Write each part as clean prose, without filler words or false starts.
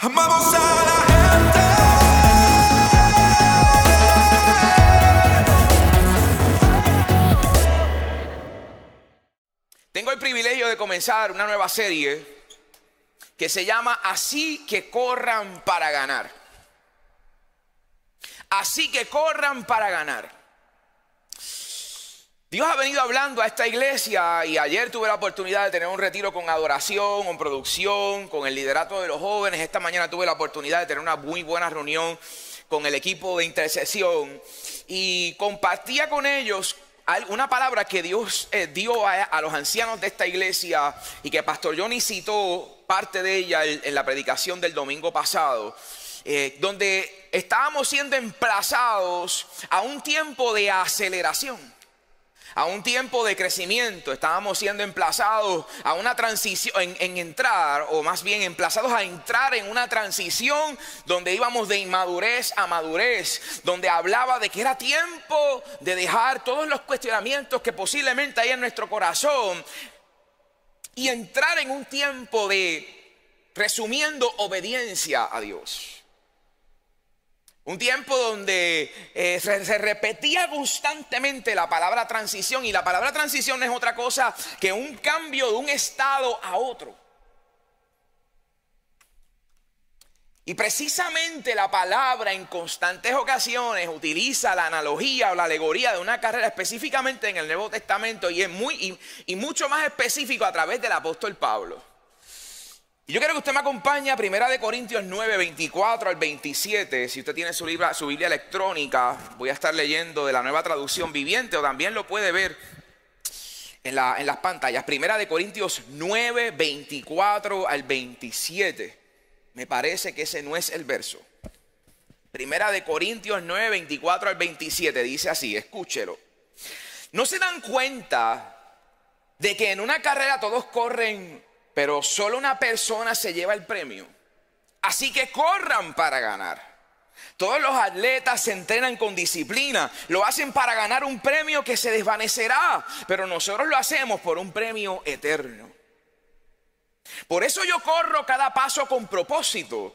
Amamos a la gente. Tengo el privilegio de comenzar una nueva serie que se llama Así que corran para ganar. Así que corran para ganar. Dios ha venido hablando a esta iglesia y ayer tuve la oportunidad de tener un retiro con adoración, con producción, con el liderato de los jóvenes. Esta mañana tuve la oportunidad de tener una muy buena reunión con el equipo de intercesión y compartía con ellos una palabra que Dios dio a los ancianos de esta iglesia y que Pastor Johnny citó parte de ella en la predicación del domingo pasado, donde estábamos siendo emplazados a un tiempo de aceleración, a un tiempo de crecimiento. Estábamos siendo emplazados a una transición, en entrar, o más bien emplazados a entrar en una transición donde íbamos de inmadurez a madurez, donde hablaba de que era tiempo de dejar todos los cuestionamientos que posiblemente hay en nuestro corazón y entrar en un tiempo de, resumiendo, obediencia a Dios. Un tiempo donde se repetía constantemente la palabra transición, y la palabra transición no es otra cosa que un cambio de un estado a otro. Y precisamente la palabra en constantes ocasiones utiliza la analogía o la alegoría de una carrera, específicamente en el Nuevo Testamento, y es mucho más específico a través del apóstol Pablo. Y yo quiero que usted me acompañe a 1 Corintios 9, 24 al 27. Si usted tiene su Biblia electrónica, voy a estar leyendo de la Nueva Traducción Viviente, o también lo puede ver en las pantallas. 1 Corintios 9, 24 al 27. Me parece que ese no es el verso. 1 Corintios 9, 24 al 27 dice así, escúchelo. ¿No se dan cuenta de que en una carrera todos corren, pero solo una persona se lleva el premio? Así que corran para ganar. Todos los atletas se entrenan con disciplina. Lo hacen para ganar un premio que se desvanecerá, pero nosotros lo hacemos por un premio eterno. Por eso yo corro cada paso con propósito.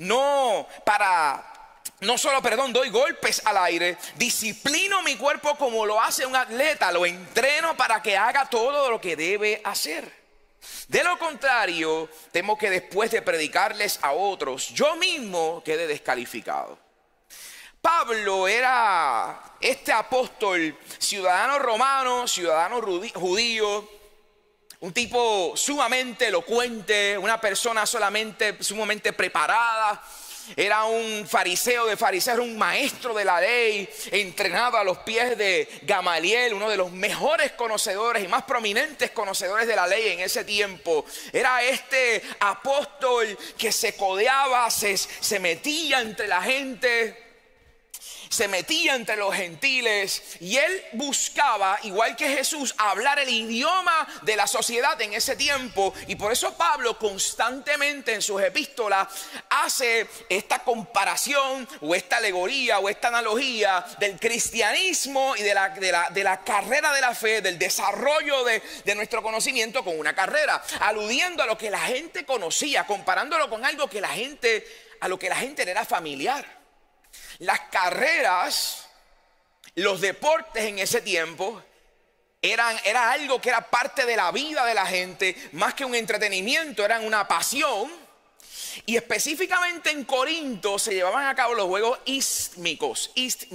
Doy golpes al aire. Disciplino mi cuerpo como lo hace un atleta. Lo entreno para que haga todo lo que debe hacer. De lo contrario, temo que después de predicarles a otros, yo mismo quede descalificado. Pablo era este apóstol, ciudadano romano, ciudadano judío, un tipo sumamente elocuente, una persona sumamente preparada. Era un fariseo de fariseos, era un maestro de la ley, entrenado a los pies de Gamaliel, uno de los mejores conocedores y más prominentes conocedores de la ley en ese tiempo. Era este apóstol que se codeaba, se metía entre la gente, se metía entre los gentiles, y él buscaba, igual que Jesús, hablar el idioma de la sociedad en ese tiempo. Y por eso Pablo constantemente en sus epístolas hace esta comparación o esta alegoría o esta analogía del cristianismo y de la carrera de la fe, del desarrollo de nuestro conocimiento con una carrera, aludiendo a lo que la gente conocía, comparándolo con algo que a lo que la gente le era familiar. Las carreras, los deportes en ese tiempo era algo que era parte de la vida de la gente, más que un entretenimiento, eran una pasión. Y específicamente en Corinto se llevaban a cabo los juegos istmicos.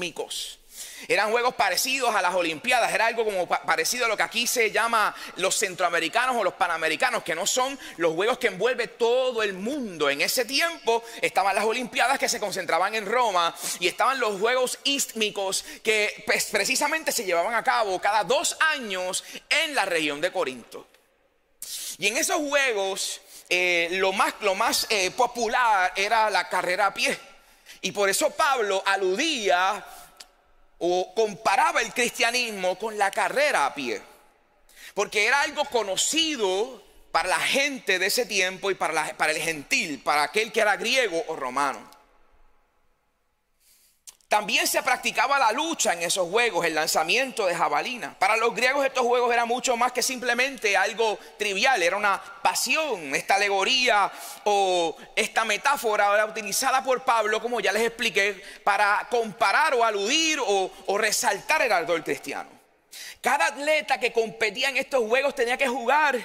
Eran juegos parecidos a las Olimpiadas, era algo como parecido a lo que aquí se llama los centroamericanos o los panamericanos, que no son los juegos que envuelve todo el mundo. En ese tiempo estaban las Olimpiadas, que se concentraban en Roma, y estaban los juegos istmicos, que precisamente se llevaban a cabo cada 2 años en la región de Corinto. Y en esos juegos lo más popular era la carrera a pie, y por eso Pablo aludía o comparaba el cristianismo con la carrera a pie, porque era algo conocido para la gente de ese tiempo y para el gentil, para aquel que era griego o romano. También se practicaba la lucha en esos juegos, el lanzamiento de jabalina. Para los griegos estos juegos eran mucho más que simplemente algo trivial, era una pasión. Esta alegoría o esta metáfora era utilizada por Pablo, como ya les expliqué, para comparar o aludir o resaltar el ardor cristiano. Cada atleta que competía en estos juegos tenía que jurar,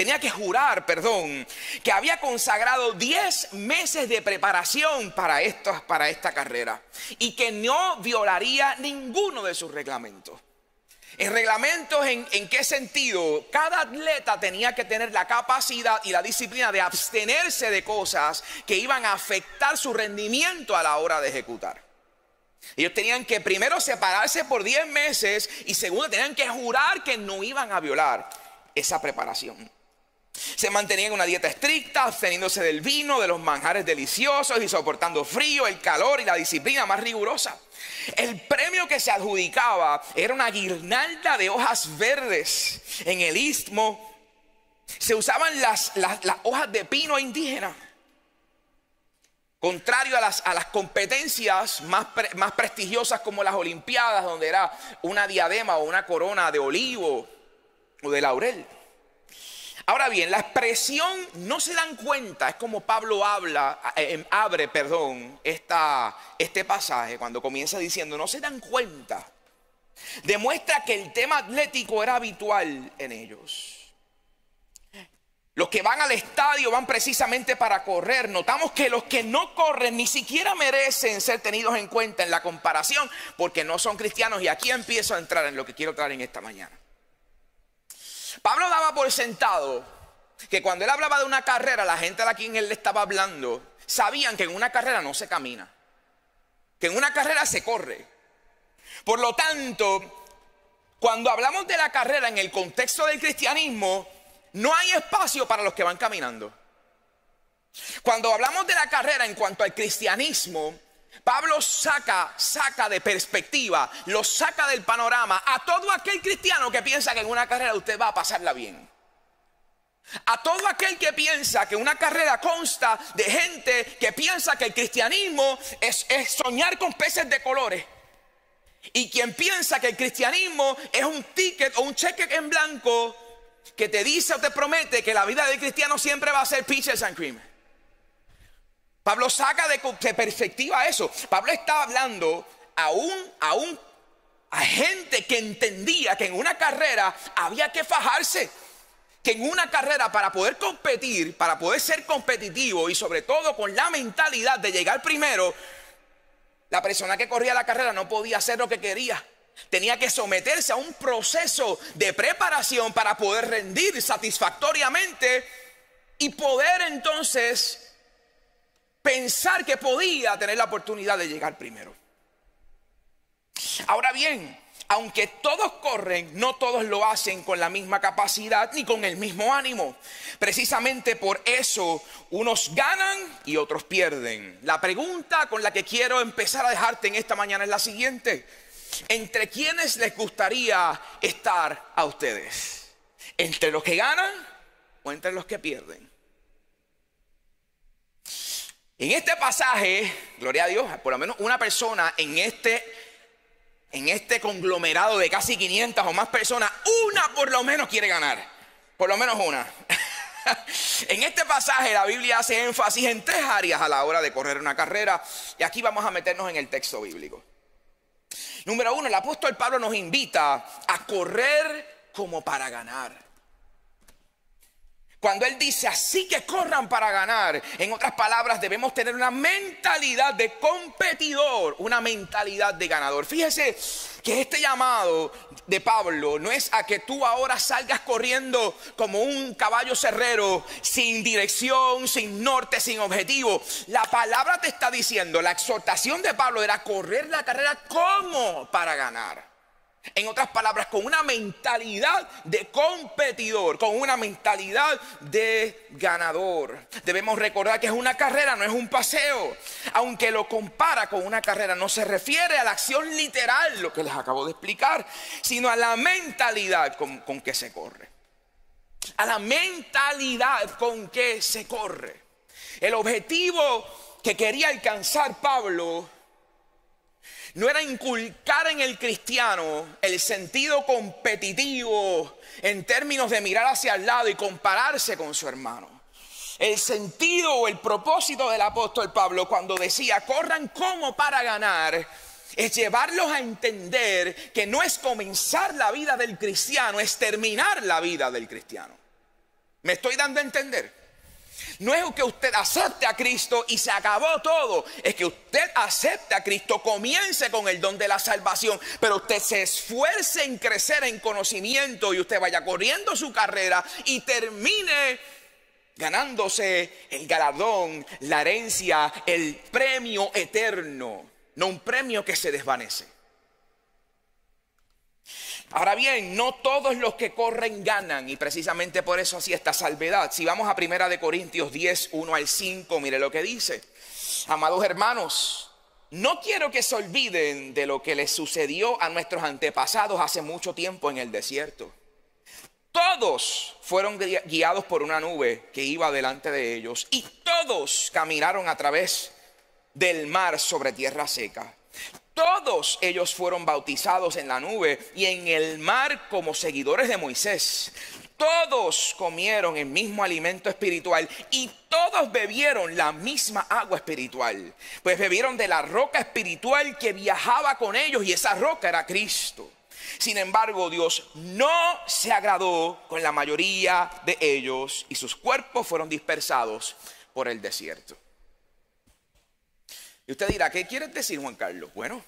que había consagrado 10 meses de preparación para esta carrera y que no violaría ninguno de sus reglamentos. En reglamentos, ¿en qué sentido? Cada atleta tenía que tener la capacidad y la disciplina de abstenerse de cosas que iban a afectar su rendimiento a la hora de ejecutar. Ellos tenían que primero separarse por 10 meses y segundo tenían que jurar que no iban a violar esa preparación. Se mantenían en una dieta estricta, absteniéndose del vino, de los manjares deliciosos y soportando frío, el calor y la disciplina más rigurosa. El premio que se adjudicaba era una guirnalda de hojas verdes. En el istmo se usaban las hojas de pino indígena. Contrario a las competencias más prestigiosas como las Olimpiadas, donde era una diadema o una corona de olivo o de laurel. Ahora bien, la expresión no se dan cuenta, es como Pablo abre este pasaje cuando comienza diciendo no se dan cuenta. Demuestra que el tema atlético era habitual en ellos. Los que van al estadio van precisamente para correr. Notamos que los que no corren ni siquiera merecen ser tenidos en cuenta en la comparación porque no son cristianos. Y aquí empiezo a entrar en lo que quiero traer en esta mañana. Pablo daba por sentado que cuando él hablaba de una carrera, la gente a quien él le estaba hablando sabían que en una carrera no se camina, que en una carrera se corre. Por lo tanto, cuando hablamos de la carrera en el contexto del cristianismo, no hay espacio para los que van caminando. Cuando hablamos de la carrera en cuanto al cristianismo, Pablo saca de perspectiva, lo saca del panorama a todo aquel cristiano que piensa que en una carrera usted va a pasarla bien. A todo aquel que piensa que una carrera consta de gente que piensa que el cristianismo es soñar con peces de colores. Y quien piensa que el cristianismo es un ticket o un cheque en blanco que te dice o te promete que la vida del cristiano siempre va a ser peaches and cream. Pablo saca de perspectiva eso. Pablo está hablando a gente que entendía que en una carrera había que fajarse. Que en una carrera para poder competir, para poder ser competitivo y sobre todo con la mentalidad de llegar primero, la persona que corría la carrera no podía hacer lo que quería. Tenía que someterse a un proceso de preparación para poder rendir satisfactoriamente y poder entonces pensar que podía tener la oportunidad de llegar primero. Ahora bien, aunque todos corren, no todos lo hacen con la misma capacidad ni con el mismo ánimo. Precisamente por eso, unos ganan y otros pierden. La pregunta con la que quiero empezar a dejarte en esta mañana es la siguiente. ¿Entre quiénes les gustaría estar a ustedes? ¿Entre los que ganan o entre los que pierden? En este pasaje, gloria a Dios, por lo menos una persona en este conglomerado de casi 500 o más personas, una por lo menos quiere ganar. Por lo menos una. En este pasaje la Biblia hace énfasis en 3 áreas a la hora de correr una carrera. Y aquí vamos a meternos en el texto bíblico. Número 1, el apóstol Pablo nos invita a correr como para ganar. Cuando él dice así que corran para ganar, en otras palabras debemos tener una mentalidad de competidor, una mentalidad de ganador. Fíjese que este llamado de Pablo no es a que tú ahora salgas corriendo como un caballo cerrero, sin dirección, sin norte, sin objetivo. La palabra te está diciendo, la exhortación de Pablo era correr la carrera como para ganar. En otras palabras, con una mentalidad de competidor, con una mentalidad de ganador. Debemos recordar que es una carrera, no es un paseo. Aunque lo compara con una carrera, no se refiere a la acción literal, lo que les acabo de explicar, sino a la mentalidad con que se corre. A la mentalidad con que se corre. El objetivo que quería alcanzar Pablo no era inculcar en el cristiano el sentido competitivo en términos de mirar hacia el lado y compararse con su hermano. El sentido o el propósito del apóstol Pablo cuando decía corran como para ganar es llevarlos a entender que no es comenzar la vida del cristiano, es terminar la vida del cristiano. ¿Me estoy dando a entender? No es que usted acepte a Cristo y se acabó todo. Es que usted acepte a Cristo, comience con el don de la salvación, pero usted se esfuerce en crecer en conocimiento y usted vaya corriendo su carrera y termine ganándose el galardón, la herencia, el premio eterno, no un premio que se desvanece. Ahora bien, no todos los que corren ganan, y precisamente por eso así esta salvedad. Si vamos a 1 Corintios 10, 1 al 5, mire lo que dice. Amados hermanos, no quiero que se olviden de lo que les sucedió a nuestros antepasados hace mucho tiempo en el desierto. Todos fueron guiados por una nube que iba delante de ellos, y todos caminaron a través del mar sobre tierra seca. Todos ellos fueron bautizados en la nube y en el mar como seguidores de Moisés. Todos comieron el mismo alimento espiritual y todos bebieron la misma agua espiritual. Pues bebieron de la roca espiritual que viajaba con ellos y esa roca era Cristo. Sin embargo, Dios no se agradó con la mayoría de ellos y sus cuerpos fueron dispersados por el desierto. Y usted dirá, ¿qué quieres decir, Juan Carlos? Bueno,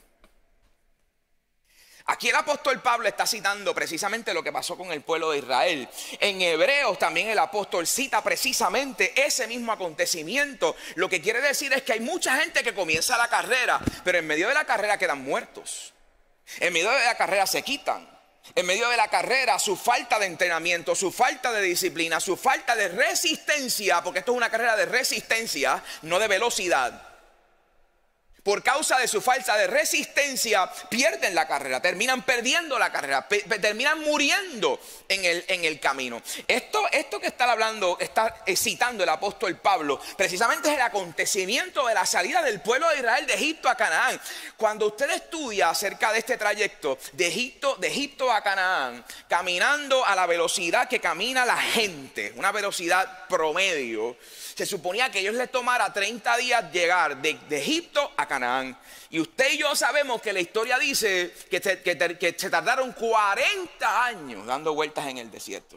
aquí el apóstol Pablo está citando precisamente lo que pasó con el pueblo de Israel. En Hebreos también el apóstol cita precisamente ese mismo acontecimiento. Lo que quiere decir es que hay mucha gente que comienza la carrera, pero en medio de la carrera quedan muertos. En medio de la carrera se quitan. En medio de la carrera su falta de entrenamiento, su falta de disciplina, su falta de resistencia, porque esto es una carrera de resistencia, no de velocidad. Por causa de su falta de resistencia, pierden la carrera, terminan perdiendo la carrera, terminan muriendo en el camino. Esto que está hablando, está citando el apóstol Pablo, precisamente es el acontecimiento de la salida del pueblo de Israel de Egipto a Canaán. Cuando usted estudia acerca de este trayecto de Egipto a Canaán, caminando a la velocidad que camina la gente, una velocidad promedio, se suponía que a ellos les tomara 30 días llegar de Egipto a Canaán. Y usted y yo sabemos que la historia dice que se tardaron 40 años dando vueltas en el desierto.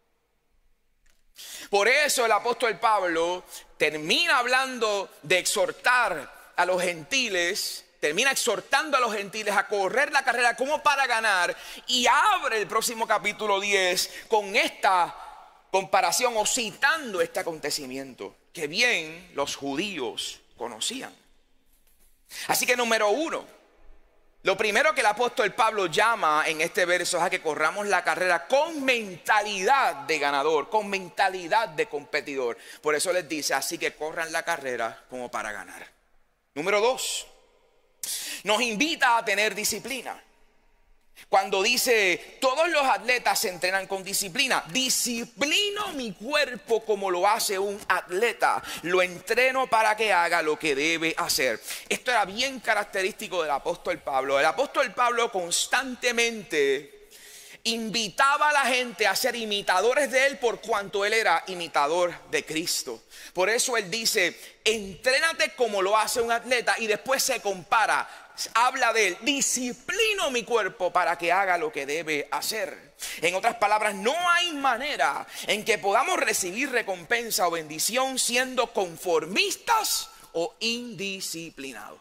Por eso el apóstol Pablo termina hablando de exhortar a los gentiles, termina exhortando a los gentiles a correr la carrera como para ganar, y abre el próximo capítulo 10 con esta comparación o citando este acontecimiento que bien los judíos conocían. Así que número uno, lo primero que el apóstol Pablo llama en este verso es a que corramos la carrera con mentalidad de ganador, con mentalidad de competidor. Por eso les dice, así que corran la carrera como para ganar. Número dos, nos invita a tener disciplina. Cuando dice, todos los atletas se entrenan con disciplina. Disciplino mi cuerpo como lo hace un atleta. Lo entreno para que haga lo que debe hacer. Esto era bien característico del apóstol Pablo. El apóstol Pablo constantemente invitaba a la gente a ser imitadores de él por cuanto él era imitador de Cristo. Por eso él dice, entrénate como lo hace un atleta, y después se compara. Habla de él, disciplino mi cuerpo para que haga lo que debe hacer. En otras palabras, no hay manera en que podamos recibir recompensa o bendición siendo conformistas o indisciplinados.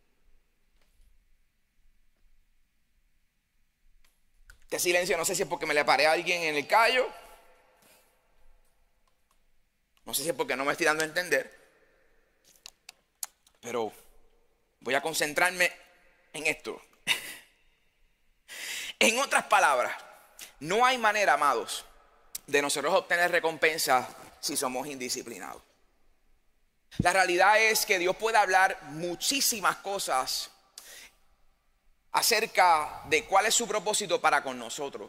Este silencio no sé si es porque me le paré a alguien en el callo, no sé si es porque no me estoy dando a entender, pero voy a concentrarme en esto. En otras palabras, no hay manera, amados, de nosotros obtener recompensa si somos indisciplinados. La realidad es que Dios puede hablar muchísimas cosas acerca de cuál es su propósito para con nosotros.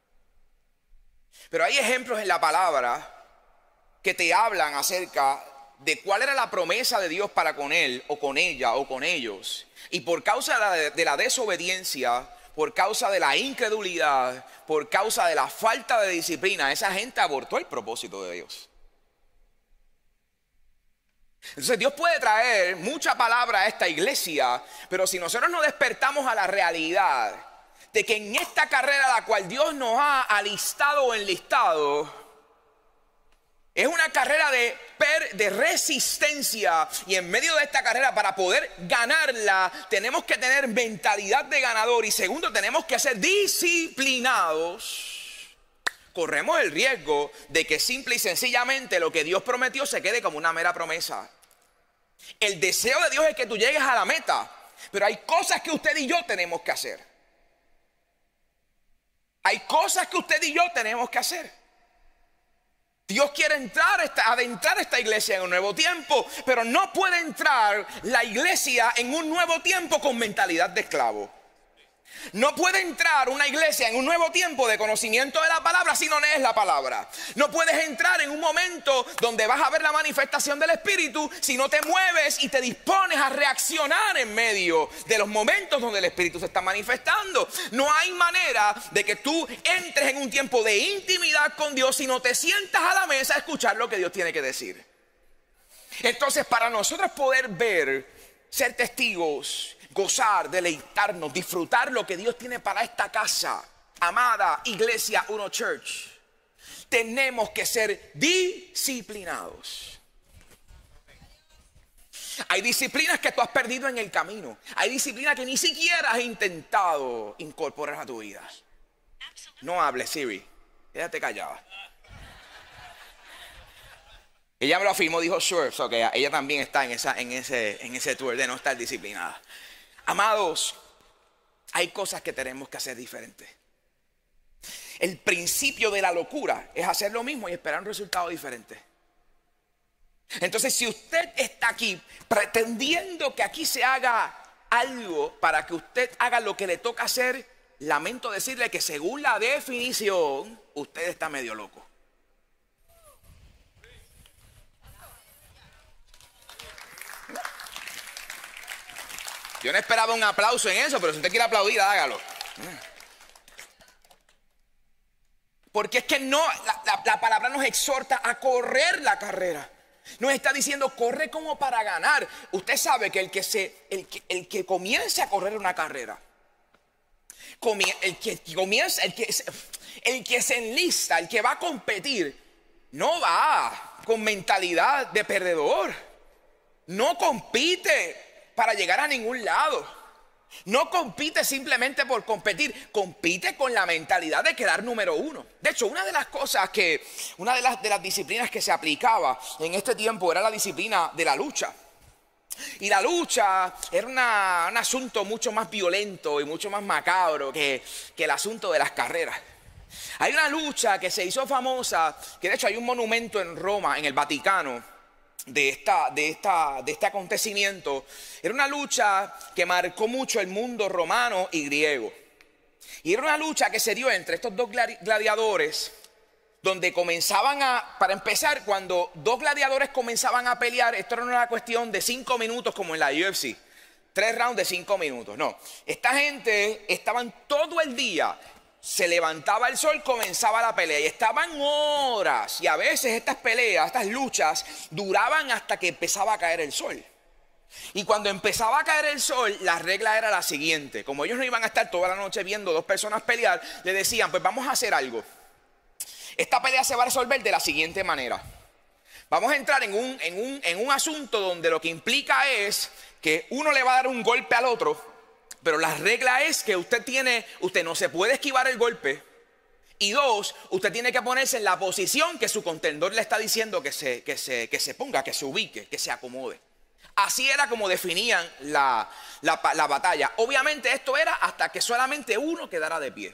Pero hay ejemplos en la palabra que te hablan acerca de cuál era la promesa de Dios para con él o con ella o con ellos, y por causa de la desobediencia, por causa de la incredulidad, por causa de la falta de disciplina, esa gente abortó el propósito de Dios. Entonces Dios puede traer mucha palabra a esta iglesia, pero si nosotros no despertamos a la realidad de que en esta carrera a la cual Dios nos ha alistado o enlistado, es una carrera de resistencia, y en medio de esta carrera, para poder ganarla, tenemos que tener mentalidad de ganador, y segundo, tenemos que ser disciplinados. Corremos el riesgo de que simple y sencillamente lo que Dios prometió se quede como una mera promesa. El deseo de Dios es que tú llegues a la meta, pero hay cosas que usted y yo tenemos que hacer. Hay cosas que usted y yo tenemos que hacer. Dios quiere adentrar esta iglesia en un nuevo tiempo, pero no puede entrar la iglesia en un nuevo tiempo con mentalidad de esclavo. No puede entrar una iglesia en un nuevo tiempo de conocimiento de la palabra si no lees la palabra. No puedes entrar en un momento donde vas a ver la manifestación del Espíritu si no te mueves y te dispones a reaccionar en medio de los momentos donde el Espíritu se está manifestando. No hay manera de que tú entres en un tiempo de intimidad con Dios si no te sientas a la mesa a escuchar lo que Dios tiene que decir. Entonces, para nosotros poder ver, ser testigos, gozar, deleitarnos, disfrutar lo que Dios tiene para esta casa, amada Iglesia Uno Church, tenemos que ser disciplinados. Hay disciplinas que tú has perdido en el camino. Hay disciplinas que ni siquiera has intentado incorporar a tu vida. No hables, Siri, quédate callada. Ella me lo afirmó, dijo sure, so que ella también está en ese tour de no estar disciplinada. Amados, hay cosas que tenemos que hacer diferentes. El principio de la locura es hacer lo mismo y esperar un resultado diferente. Entonces, si usted está aquí pretendiendo que aquí se haga algo para que usted haga lo que le toca hacer, lamento decirle que según la definición, usted está medio loco. Yo no esperaba un aplauso en eso, pero si usted quiere aplaudir, hágalo. Porque es que no, la palabra nos exhorta a correr la carrera. Nos está diciendo, corre como para ganar. Usted sabe que el que comience a correr una carrera, el que se enlista, el que va a competir, no va con mentalidad de perdedor. No compite para llegar a ningún lado. No compite simplemente por competir, compite con la mentalidad de quedar número uno. De hecho, una de las disciplinas que se aplicaba en este tiempo era la disciplina de la lucha. Y la lucha era un asunto mucho más violento y mucho más macabro que el asunto de las carreras. Hay una lucha que se hizo famosa, que de hecho hay un monumento en Roma, en el Vaticano, de este acontecimiento. Era una lucha que marcó mucho el mundo romano y griego. Y era una lucha que se dio entre estos dos gladiadores, donde para empezar, cuando dos gladiadores comenzaban a pelear, esto no era una cuestión de 5 minutos como en la UFC, 3 rounds de 5 minutos, no. Esta gente estaban todo el día. Se levantaba el sol, comenzaba la pelea y estaban horas, y a veces estas peleas, estas luchas duraban hasta que empezaba a caer el sol. Y cuando empezaba a caer el sol, la regla era la siguiente: como ellos no iban a estar toda la noche viendo dos personas pelear, le decían, pues vamos a hacer algo. Esta pelea se va a resolver de la siguiente manera: vamos a entrar en un asunto donde lo que implica es que uno le va a dar un golpe al otro, pero la regla es que usted no se puede esquivar el golpe. Y 2, usted tiene que ponerse en la posición que su contendor le está diciendo que se ponga, que se ubique, que se acomode. Así era como definían la batalla. Obviamente esto era hasta que solamente uno quedara de pie.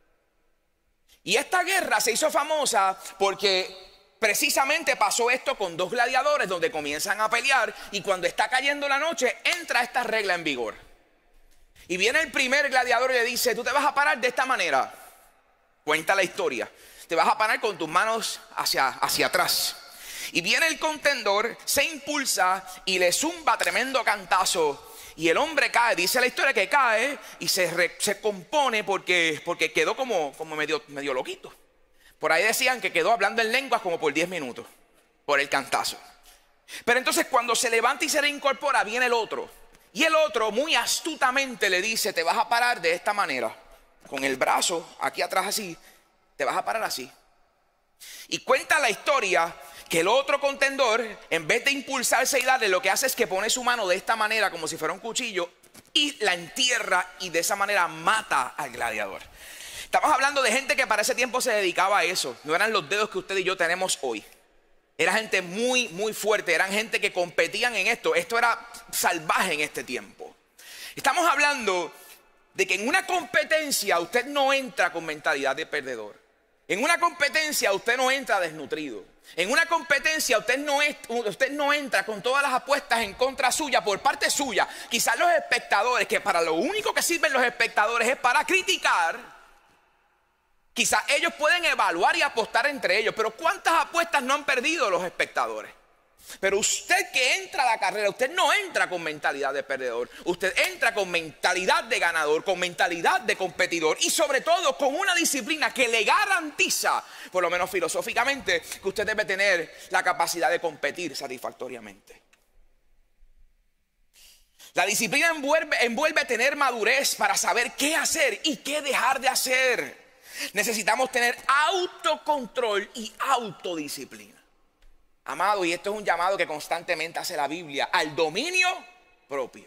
Y esta guerra se hizo famosa porque precisamente pasó esto con dos gladiadores donde comienzan a pelear, y cuando está cayendo la noche entra esta regla en vigor. Y viene el primer gladiador y le dice, tú te vas a parar de esta manera. Cuenta la historia. Te vas a parar con tus manos hacia atrás. Y viene el contendor, se impulsa y le zumba tremendo cantazo. Y el hombre cae, dice la historia que cae y se compone porque quedó como medio loquito. Por ahí decían que quedó hablando en lenguas como por 10 minutos, por el cantazo. Pero entonces cuando se levanta y se reincorpora, viene el otro. Y el otro muy astutamente le dice, te vas a parar de esta manera, con el brazo aquí atrás así, te vas a parar así. Y cuenta la historia que el otro contendor, en vez de impulsarse y darle, lo que hace es que pone su mano de esta manera, como si fuera un cuchillo, y la entierra y de esa manera mata al gladiador. Estamos hablando de gente que para ese tiempo se dedicaba a eso. No eran los dedos que usted y yo tenemos hoy. Era gente muy, muy fuerte. Eran gente que competían en esto. Esto era salvaje en este tiempo. Estamos hablando de que en una competencia usted no entra con mentalidad de perdedor. En una competencia usted no entra desnutrido. En una competencia usted no entra con todas las apuestas en contra suya por parte suya. Quizás los espectadores, que para lo único que sirven los espectadores es para criticar. Quizás ellos pueden evaluar y apostar entre ellos, pero ¿cuántas apuestas no han perdido los espectadores? Pero usted que entra a la carrera, usted no entra con mentalidad de perdedor. Usted entra con mentalidad de ganador, con mentalidad de competidor y sobre todo con una disciplina que le garantiza, por lo menos filosóficamente, que usted debe tener la capacidad de competir satisfactoriamente. La disciplina envuelve tener madurez para saber qué hacer y qué dejar de hacer. Necesitamos tener autocontrol y autodisciplina. Amado, y esto es un llamado que constantemente hace la Biblia, al dominio propio.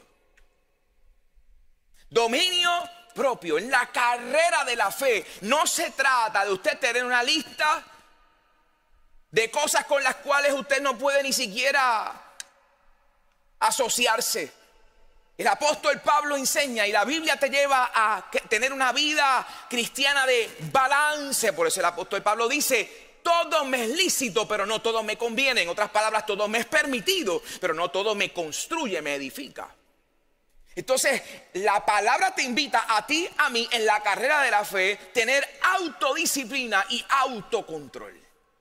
Dominio propio. En la carrera de la fe no se trata de usted tener una lista de cosas con las cuales usted no puede ni siquiera asociarse. El apóstol Pablo enseña y la Biblia te lleva a tener una vida cristiana de balance. Por eso el apóstol Pablo dice, todo me es lícito, pero no todo me conviene. En otras palabras, todo me es permitido, pero no todo me construye, me edifica. Entonces, la palabra te invita a ti, a mí, en la carrera de la fe, tener autodisciplina y autocontrol.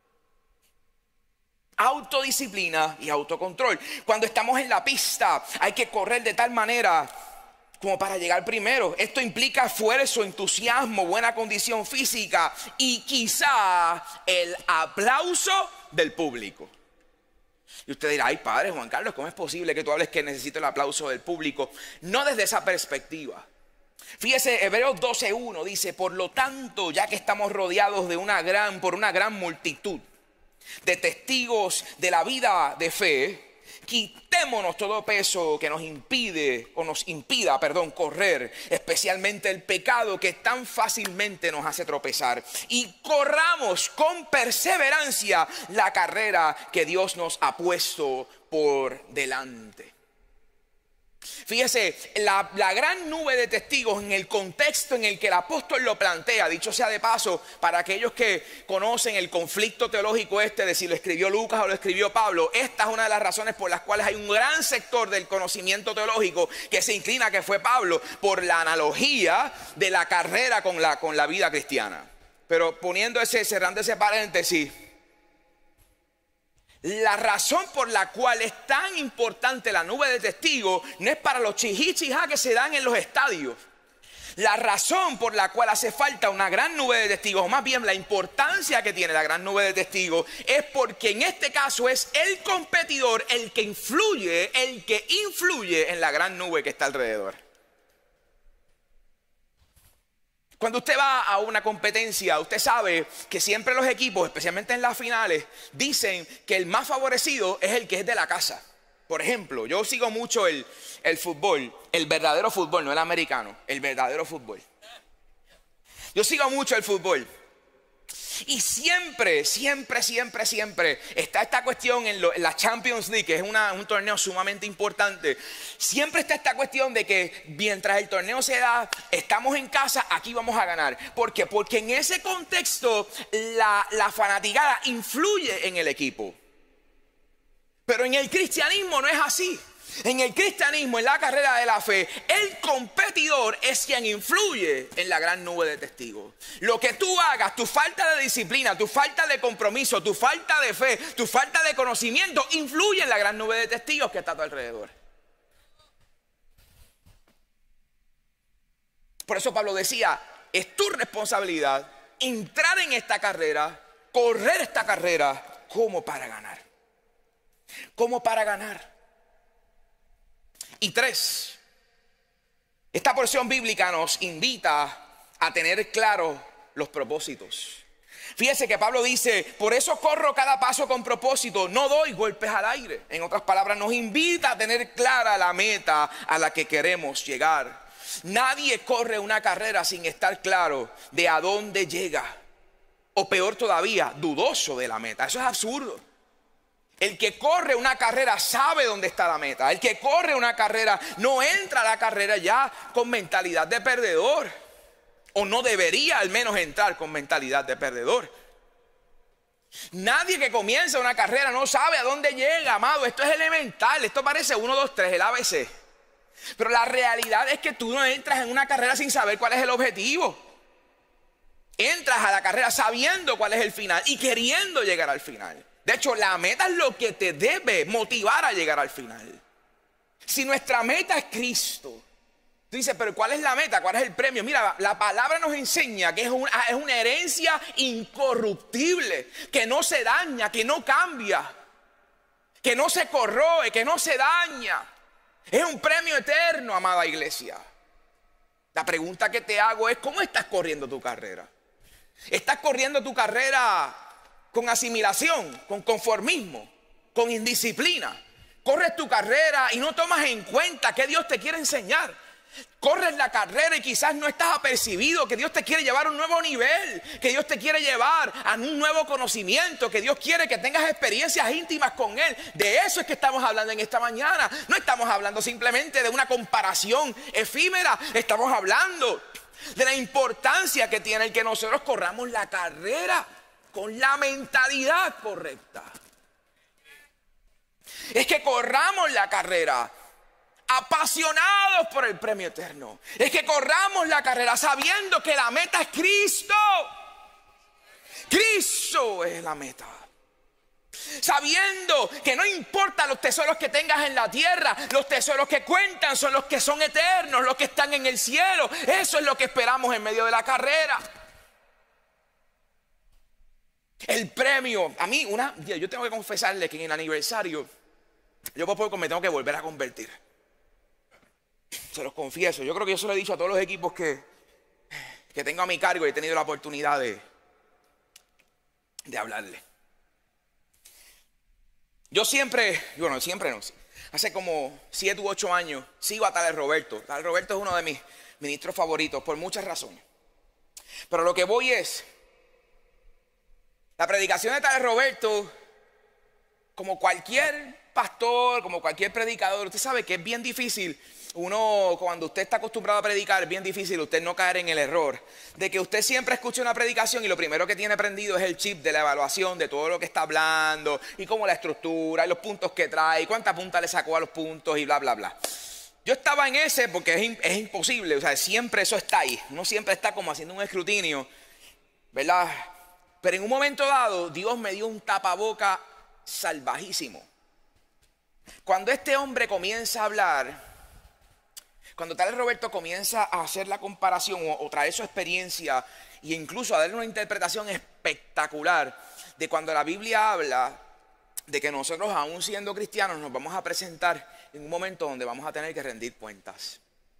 Autodisciplina y autocontrol. Cuando estamos en la pista hay que correr de tal manera como para llegar primero. Esto implica esfuerzo, entusiasmo, buena condición física y quizá el aplauso del público. Y usted dirá, ay padre Juan Carlos, ¿cómo es posible que tú hables que necesito el aplauso del público? No desde esa perspectiva. Fíjese, Hebreos 12:1 dice, por lo tanto, ya que estamos rodeados de por una gran multitud de testigos de la vida de fe, quitémonos todo peso que nos impida correr, especialmente el pecado que tan fácilmente nos hace tropezar, y corramos con perseverancia la carrera que Dios nos ha puesto por delante. Fíjese, la gran nube de testigos en el contexto en el que el apóstol lo plantea, dicho sea de paso, para aquellos que conocen el conflicto teológico de si lo escribió Lucas o lo escribió Pablo, esta es una de las razones por las cuales hay un gran sector del conocimiento teológico que se inclina que fue Pablo, por la analogía de la carrera con la vida cristiana. Pero cerrando ese paréntesis, la razón por la cual es tan importante la nube de testigos no es para los chijí-chijá que se dan en los estadios. La razón por la cual hace falta una gran nube de testigos, o más bien la importancia que tiene la gran nube de testigos, es porque en este caso es el competidor el que influye en la gran nube que está alrededor. Cuando usted va a una competencia, usted sabe que siempre los equipos, especialmente en las finales, dicen que el más favorecido es el que es de la casa. Por ejemplo, yo sigo mucho el fútbol, el verdadero fútbol, no el americano, el verdadero fútbol. Yo sigo mucho el fútbol. Y siempre está esta cuestión en la Champions League, que es un torneo sumamente importante. Siempre está esta cuestión de que mientras el torneo se da, estamos en casa, aquí vamos a ganar. ¿Por qué? Porque en ese contexto la fanaticada influye en el equipo. Pero en el cristianismo no es así. En el cristianismo, en la carrera de la fe, el competidor es quien influye en la gran nube de testigos. Lo que tú hagas, tu falta de disciplina, tu falta de compromiso, tu falta de fe, tu falta de conocimiento, influye en la gran nube de testigos que está a tu alrededor. Por eso Pablo decía, es tu responsabilidad entrar en esta carrera, correr esta carrera como para ganar. Como para ganar. Y 3, esta porción bíblica nos invita a tener claros los propósitos. Fíjese que Pablo dice, por eso corro cada paso con propósito, no doy golpes al aire. En otras palabras, nos invita a tener clara la meta a la que queremos llegar. Nadie corre una carrera sin estar claro de a dónde llega. O peor todavía, dudoso de la meta. Eso es absurdo. El que corre una carrera sabe dónde está la meta. El que corre una carrera no entra a la carrera ya con mentalidad de perdedor. O no debería al menos entrar con mentalidad de perdedor. Nadie que comienza una carrera no sabe a dónde llega, amado. Esto es elemental. Esto parece 1, 2, 3, el ABC. Pero la realidad es que tú no entras en una carrera sin saber cuál es el objetivo. Entras a la carrera sabiendo cuál es el final y queriendo llegar al final. De hecho, la meta es lo que te debe motivar a llegar al final. Si nuestra meta es Cristo, tú dices, pero ¿cuál es la meta? ¿Cuál es el premio? Mira, la palabra nos enseña que es una herencia incorruptible, que no se daña, que no cambia, que no se corroe, que no se daña. Es un premio eterno, amada iglesia. La pregunta que te hago es, ¿cómo estás corriendo tu carrera? ¿Estás corriendo tu carrera con asimilación, con conformismo, con indisciplina? Corres tu carrera y no tomas en cuenta qué Dios te quiere enseñar. Corres la carrera y quizás no estás apercibido que Dios te quiere llevar a un nuevo nivel, que Dios te quiere llevar a un nuevo conocimiento, que Dios quiere que tengas experiencias íntimas con Él. De eso es que estamos hablando en esta mañana. No estamos hablando simplemente de una comparación efímera. Estamos hablando de la importancia que tiene el que nosotros corramos la carrera con la mentalidad correcta. Es que corramos la carrera apasionados por el premio eterno. Es que corramos la carrera sabiendo que la meta es Cristo. Cristo es la meta. Sabiendo que no importa los tesoros que tengas en la tierra, los tesoros que cuentan son los que son eternos, los que están en el cielo. Eso es lo que esperamos en medio de la carrera. El premio, a mí yo tengo que confesarle que en el aniversario yo por poco me tengo que volver a convertir. Se los confieso, yo creo que yo se lo he dicho a todos los equipos que tengo a mi cargo y he tenido la oportunidad de hablarle. Yo siempre no, hace como 7 u 8 años sigo a Tyler Roberto. Tyler Roberto es uno de mis ministros favoritos por muchas razones. Pero lo que voy es, la predicación de Tyler Roberto, como cualquier pastor, como cualquier predicador, usted sabe que es bien difícil. Cuando usted está acostumbrado a predicar, es bien difícil usted no caer en el error de que usted siempre escuche una predicación y lo primero que tiene prendido es el chip de la evaluación de todo lo que está hablando y cómo la estructura y los puntos que trae y cuánta punta le sacó a los puntos y bla, bla, bla. Yo estaba en ese porque es imposible, o sea, siempre eso está ahí. Uno siempre está como haciendo un escrutinio, ¿verdad? Pero en un momento dado, Dios me dio un tapaboca salvajísimo. Cuando este hombre comienza a hablar, cuando Tyler Roberto comienza a hacer la comparación o traer su experiencia e incluso a darle una interpretación espectacular de cuando la Biblia habla de que nosotros, aún siendo cristianos, nos vamos a presentar en un momento donde vamos a tener que rendir cuentas.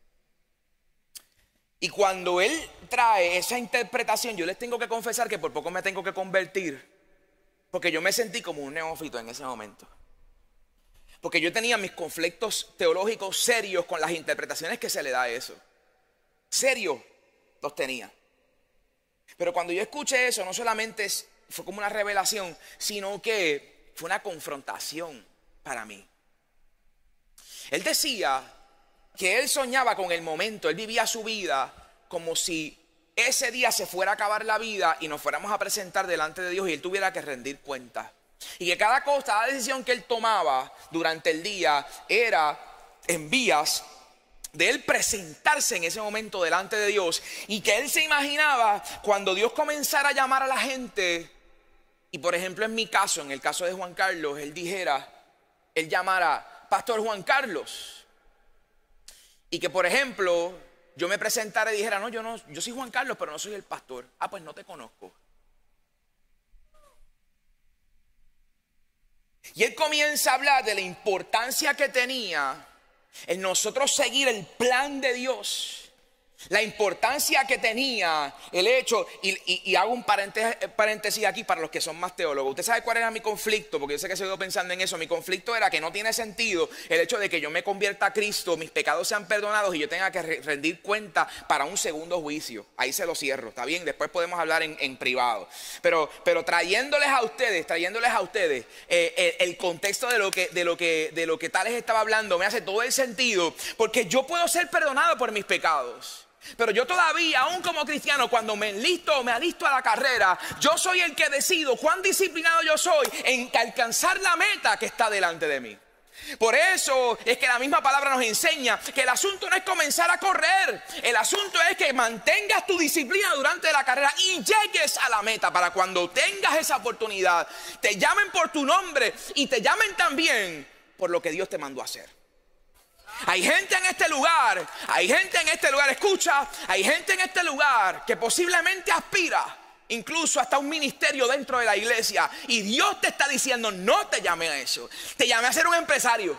Y cuando él trae esa interpretación, yo les tengo que confesar que por poco me tengo que convertir, porque yo me sentí como un neófito en ese momento. Porque yo tenía mis conflictos teológicos serios con las interpretaciones que se le da a eso. Serios los tenía. Pero cuando yo escuché eso, no solamente fue como una revelación, sino que fue una confrontación para mí. Él decía que él soñaba con el momento, él vivía su vida como si ese día se fuera a acabar la vida y nos fuéramos a presentar delante de Dios y él tuviera que rendir cuentas. Y que cada cosa, cada decisión que él tomaba durante el día era en vías de él presentarse en ese momento delante de Dios, y que él se imaginaba cuando Dios comenzara a llamar a la gente, y por ejemplo en mi caso, en el caso de Juan Carlos, él llamara Pastor Juan Carlos, y que por ejemplo yo me presentara y dijera, yo soy Juan Carlos, pero no soy el pastor. Ah, pues no te conozco. Y él comienza a hablar de la importancia que tenía en nosotros seguir el plan de Dios. La importancia que tenía el hecho, y hago un paréntesis aquí para los que son más teólogos. ¿Usted sabe cuál era mi conflicto? Porque yo sé que se quedó pensando en eso. Mi conflicto era que no tiene sentido el hecho de que yo me convierta a Cristo, mis pecados sean perdonados y yo tenga que rendir cuenta para un segundo juicio. Ahí se lo cierro, ¿está bien? Después podemos hablar en privado. Pero trayéndoles a ustedes el contexto de lo que Tales estaba hablando, me hace todo el sentido, porque yo puedo ser perdonado por mis pecados. Pero yo todavía, aún como cristiano, cuando me alisto a la carrera, yo soy el que decido cuán disciplinado yo soy en alcanzar la meta que está delante de mí. Por eso es que la misma palabra nos enseña que el asunto no es comenzar a correr. El asunto es que mantengas tu disciplina durante la carrera y llegues a la meta, para cuando tengas esa oportunidad, te llamen por tu nombre y te llamen también por lo que Dios te mandó a hacer. Hay gente en este lugar, escucha, hay gente en este lugar que posiblemente aspira incluso hasta un ministerio dentro de la iglesia, y Dios te está diciendo, no te llame a eso, te llame a ser un empresario.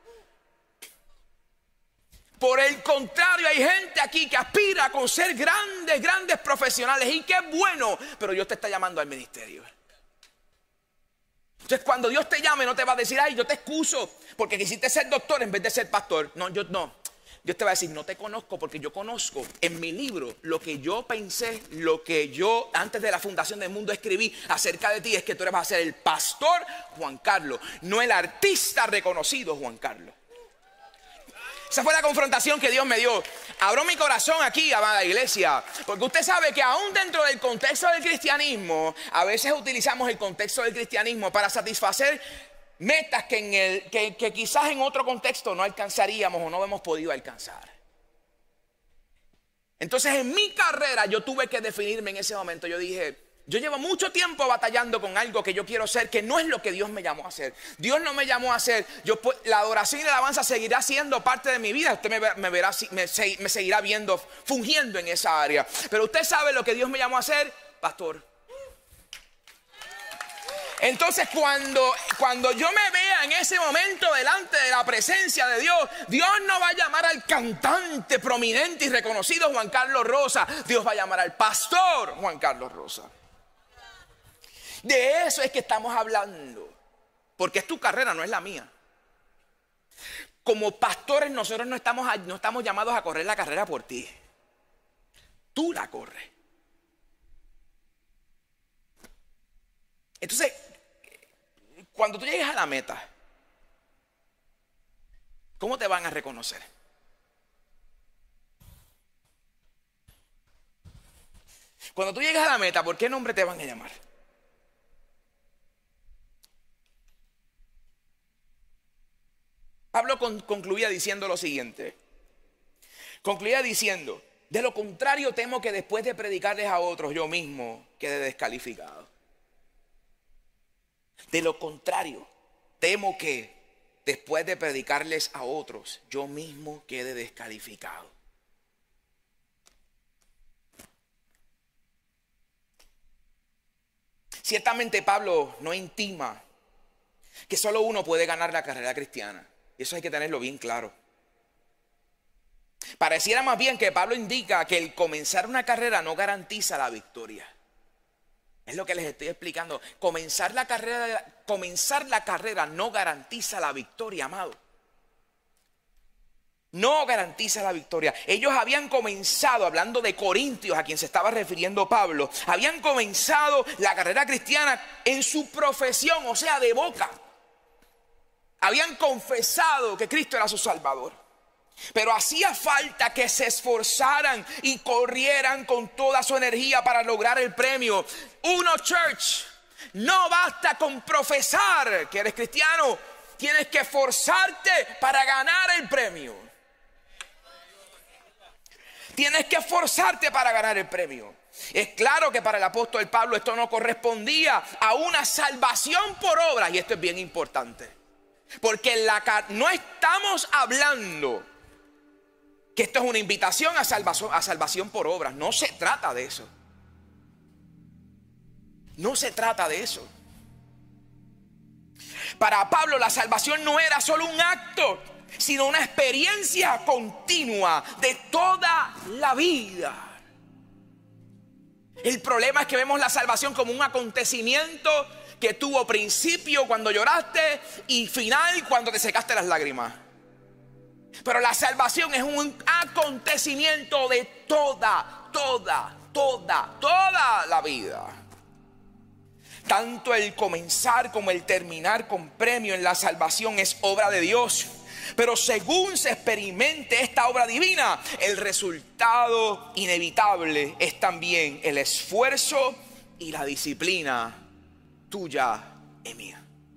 Por el contrario, hay gente aquí que aspira con ser grandes profesionales, y qué bueno, pero Dios te está llamando al ministerio. Entonces cuando Dios te llame, no te va a decir, ay, yo te excuso porque quisiste ser doctor en vez de ser pastor. No. Dios te va a decir, no te conozco, porque yo conozco en mi libro lo que yo pensé, lo que yo antes de la fundación del mundo escribí acerca de ti, es que tú vas a ser el pastor Juan Carlos, no el artista reconocido Juan Carlos. Esa fue la confrontación que Dios me dio. Abro mi corazón aquí, amada iglesia, porque usted sabe que aún dentro del contexto del cristianismo, a veces utilizamos el contexto del cristianismo para satisfacer metas que quizás en otro contexto no alcanzaríamos o no hemos podido alcanzar. Entonces en mi carrera yo tuve que definirme en ese momento. Yo dije, yo llevo mucho tiempo batallando con algo que yo quiero ser, que no es lo que Dios me llamó a hacer. Dios no me llamó a hacer. La adoración y la alabanza seguirá siendo parte de mi vida. Usted me seguirá viendo, fungiendo en esa área. Pero usted sabe lo que Dios me llamó a hacer, pastor. Entonces cuando yo me vea en ese momento delante de la presencia de Dios, Dios no va a llamar al cantante prominente y reconocido Juan Carlos Rosa. Dios va a llamar al pastor Juan Carlos Rosa. De eso es que estamos hablando, porque es tu carrera, no es la mía. Como pastores nosotros no estamos llamados a correr la carrera por ti. Tú la corres. Entonces, cuando tú llegues a la meta, ¿cómo te van a reconocer? Cuando tú llegues a la meta, ¿por qué nombre te van a llamar? Pablo concluía diciendo lo siguiente. Concluía diciendo, de lo contrario temo que después de predicarles a otros, yo mismo quede descalificado. De lo contrario, temo que después de predicarles a otros, yo mismo quede descalificado. Ciertamente Pablo no intima que solo uno puede ganar la carrera cristiana. Y eso hay que tenerlo bien claro. Pareciera más bien que Pablo indica que el comenzar una carrera no garantiza la victoria. Es lo que les estoy explicando. Comenzar la carrera no garantiza la victoria, amado. No garantiza la victoria. Ellos habían comenzado, hablando de Corintios, a quien se estaba refiriendo Pablo, habían comenzado la carrera cristiana en su profesión, o sea, de boca. Habían confesado que Cristo era su Salvador. Pero hacía falta que se esforzaran y corrieran con toda su energía para lograr el premio. Church, no basta con profesar que eres cristiano. tienes que esforzarte para ganar el premio. Tienes que esforzarte para ganar el premio. Es claro que para el apóstol Pablo esto no correspondía a una salvación por obras, y esto es bien importante. Porque no estamos hablando que esto es una invitación a salvación por obras. No se trata de eso. No se trata de eso. Para Pablo la salvación no era solo un acto, sino una experiencia continua de toda la vida. El problema es que vemos la salvación como un acontecimiento que tuvo principio cuando lloraste y final cuando te secaste las lágrimas. Pero la salvación es un acontecimiento de toda la vida. Tanto el comenzar como el terminar con premio en la salvación es obra de Dios. Pero según se experimente esta obra divina, el resultado inevitable es también el esfuerzo y la disciplina tuya y mía.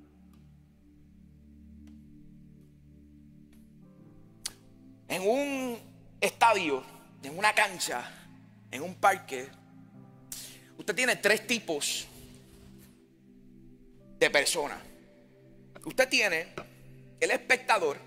En un estadio, en una cancha, en un parque, usted tiene 3 tipos de personas. Usted tiene el espectador,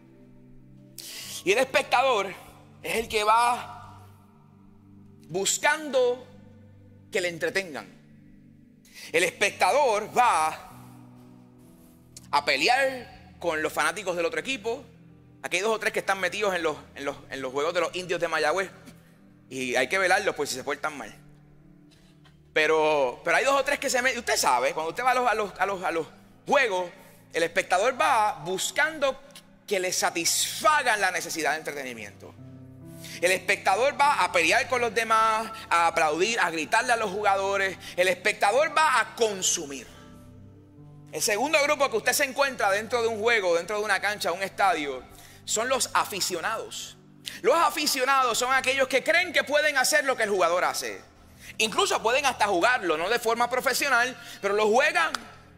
y el espectador es el que va buscando que le entretengan. El espectador va a pelear con los fanáticos del otro equipo. Aquí hay 2 o 3 que están metidos en los juegos de los indios de Mayagüez, y hay que velarlos por si se portan mal. Pero hay 2 o 3 que se meten. Usted sabe, cuando usted va a los juegos, el espectador va buscando que le satisfagan la necesidad de entretenimiento. El espectador va a pelear con los demás, a aplaudir, a gritarle a los jugadores. El espectador va a consumir. El segundo grupo que usted se encuentra dentro de un juego, dentro de una cancha, un estadio, son los aficionados. Los aficionados son aquellos que creen que pueden hacer lo que el jugador hace. Incluso pueden hasta jugarlo, no de forma profesional, pero lo juegan.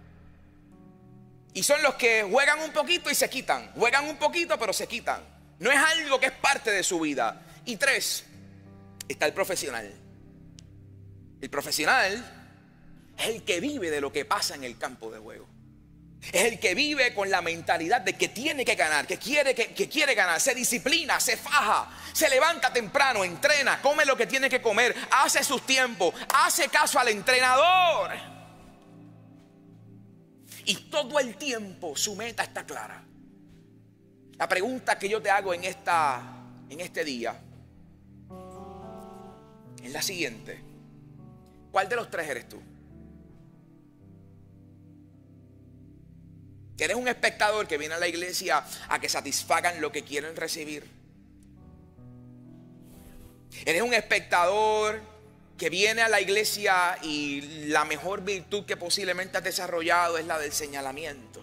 Y son los que juegan un poquito y se quitan. Juegan un poquito pero se quitan. No es algo que es parte de su vida. Y 3, está el profesional. El profesional es el que vive de lo que pasa en el campo de juego. Es el que vive con la mentalidad de que tiene que ganar, que quiere ganar, se disciplina, se faja, se levanta temprano, entrena, come lo que tiene que comer, hace sus tiempos, hace caso al entrenador. Y todo el tiempo su meta está clara. La pregunta que yo te hago en este día es la siguiente: ¿cuál de los 3 eres tú? ¿Eres un espectador que viene a la iglesia a que satisfagan lo que quieren recibir? ¿Eres un espectador que viene a la iglesia y la mejor virtud que posiblemente has desarrollado es la del señalamiento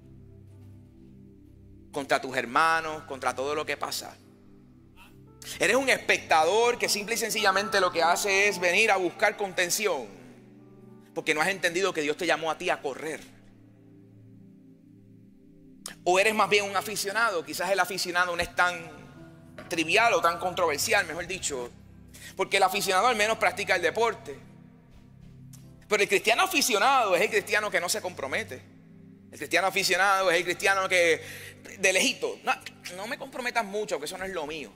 contra tus hermanos, contra todo lo que pasa? ¿Eres un espectador que simple y sencillamente lo que hace es venir a buscar contención porque no has entendido que Dios te llamó a ti a correr? ¿O eres más bien un aficionado? Quizás el aficionado no es tan trivial o tan controversial, mejor dicho, porque el aficionado al menos practica el deporte. Pero el cristiano aficionado es el cristiano que no se compromete. El cristiano aficionado es el cristiano que de lejito, no me comprometas mucho, porque eso no es lo mío.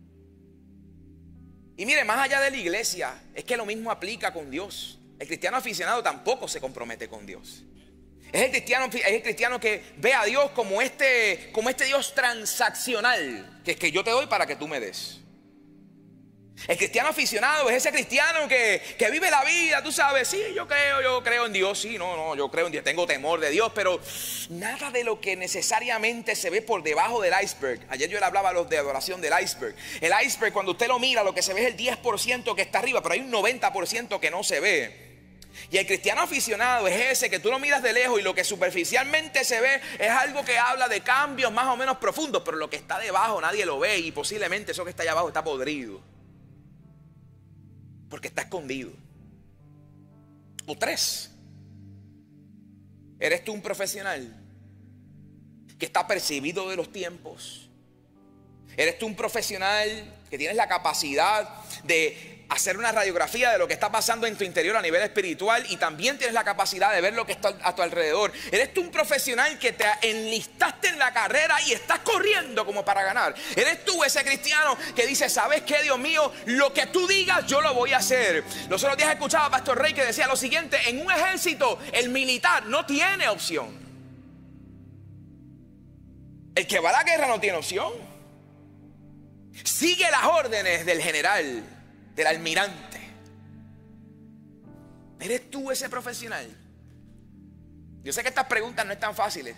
Y mire, más allá de la iglesia, es que lo mismo aplica con Dios. El cristiano aficionado tampoco se compromete con Dios. Es el cristiano que ve a Dios como este Dios transaccional, que es que yo te doy para que tú me des. El cristiano aficionado es ese cristiano que vive la vida, tú sabes, sí, yo creo en Dios, sí, no, yo creo en Dios, tengo temor de Dios, pero nada de lo que necesariamente se ve por debajo del iceberg. Ayer yo le hablaba a los de adoración del iceberg. El iceberg, cuando usted lo mira, lo que se ve es el 10% que está arriba, pero hay un 90% que no se ve. Y el cristiano aficionado es ese que tú lo miras de lejos y lo que superficialmente se ve es algo que habla de cambios más o menos profundos, pero lo que está debajo nadie lo ve y posiblemente eso que está allá abajo está podrido, porque está escondido. O 3, ¿eres tú un profesional que está percibido de los tiempos? ¿Eres tú un profesional que tienes la capacidad de hacer una radiografía de lo que está pasando en tu interior a nivel espiritual y también tienes la capacidad de ver lo que está a tu alrededor? ¿Eres tú un profesional que te enlistaste en la carrera y estás corriendo como para ganar? ¿Eres tú ese cristiano que dice, ¿sabes qué, Dios mío? Lo que tú digas yo lo voy a hacer. Los otros días escuchaba a Pastor Rey que decía lo siguiente: en un ejército el militar no tiene opción. El que va a la guerra no tiene opción. Sigue las órdenes del general, del almirante. ¿Eres tú ese profesional? Yo sé que estas preguntas no están fáciles,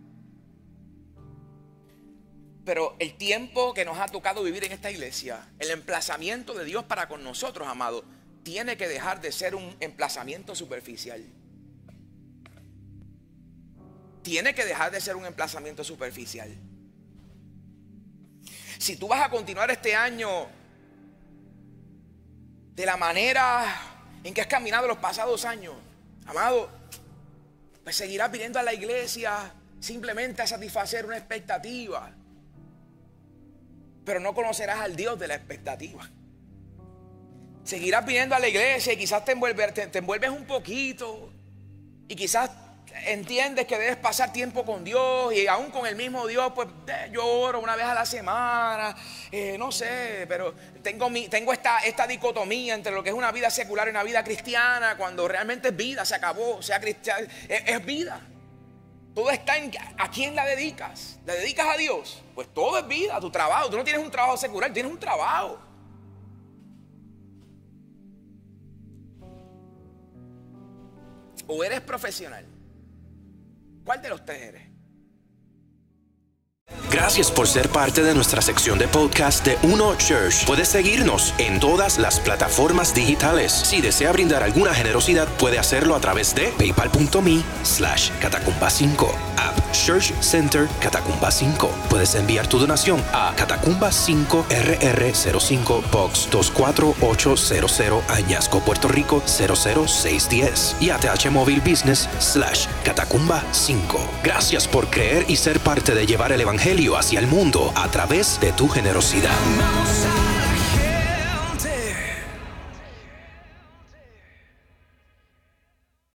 pero el tiempo que nos ha tocado vivir en esta iglesia, el emplazamiento de Dios para con nosotros, amados, tiene que dejar de ser un emplazamiento superficial. Tiene que dejar de ser un emplazamiento superficial. Si tú vas a continuar este año de la manera en que has caminado los pasados años, amado, pues seguirás viniendo a la iglesia simplemente a satisfacer una expectativa, pero no conocerás al Dios de la expectativa. Seguirás viniendo a la iglesia y quizás te envuelves un poquito y quizás entiendes que debes pasar tiempo con Dios, y aún con el mismo Dios pues yo oro una vez a la semana, no sé, pero tengo esta dicotomía entre lo que es una vida secular y una vida cristiana, cuando realmente es vida, se acabó, sea cristiano, es vida. Todo está en a quién la dedicas. ¿La dedicas a Dios? Pues todo es vida, tu trabajo. Tú no tienes un trabajo secular, tienes un trabajo. ¿O eres profesional? ¿Cuál de los tres eres? Gracias por ser parte de nuestra sección de podcast de Uno Church. Puedes seguirnos en todas las plataformas digitales. Si desea brindar alguna generosidad, puede hacerlo a través de paypal.me/catacumba5, app Church Center Catacumba 5. Puedes enviar tu donación a Catacumba 5 RR05 Box 24800 Añasco, Puerto Rico 00610 y ATH Móvil Business /Catacumba 5. Gracias por creer y ser parte de llevar el evangelio hacia el mundo a través de tu generosidad.